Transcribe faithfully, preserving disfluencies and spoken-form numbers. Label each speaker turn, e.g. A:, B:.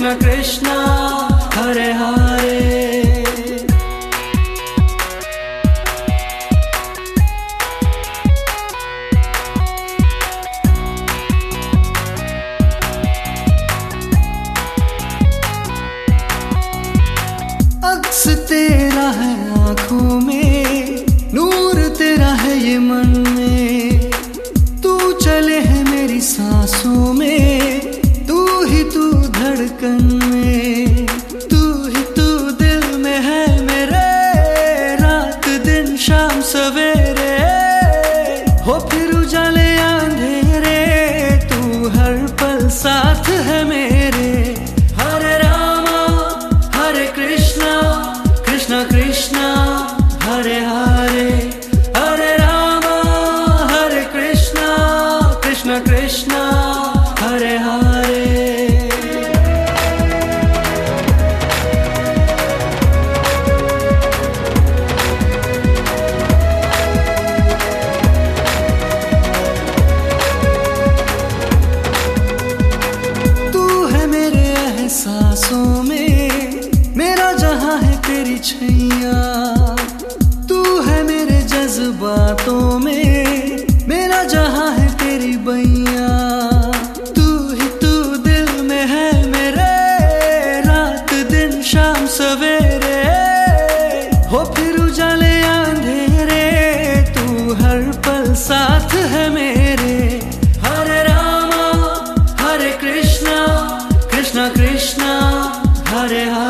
A: कृष्ण कृष्ण हरे हरे। अक्स तेरा है आँखों में, नूर तेरा है ये मन में, तू चले है मेरी सांसों में, तू ही तू धड़कन में, तू ही तू दिल में है मेरे, रात दिन शाम सवेरे, हो फिर उजाले अंधेरे, तू हर पल साथ है मेरे। हरे रामा हरे कृष्णा कृष्ण कृष्ण हरे हरे, हरे रामा हरे कृष्णा कृष्ण कृष्ण हरे हरे। तू है मेरे एहसासों में, मेरा जहां है तेरी छैया, तू है मेरे जज्बातों में, मेरा जहां है तेरी बैया, तू ही तू दिल में है मेरे, रात दिन शाम सवेरे, हो फिर उजाले अंधेरे, तू हर पल साथ है मेरे। हरे रामा हरे कृष्णा कृष्ण कृष्ण हरे हरे।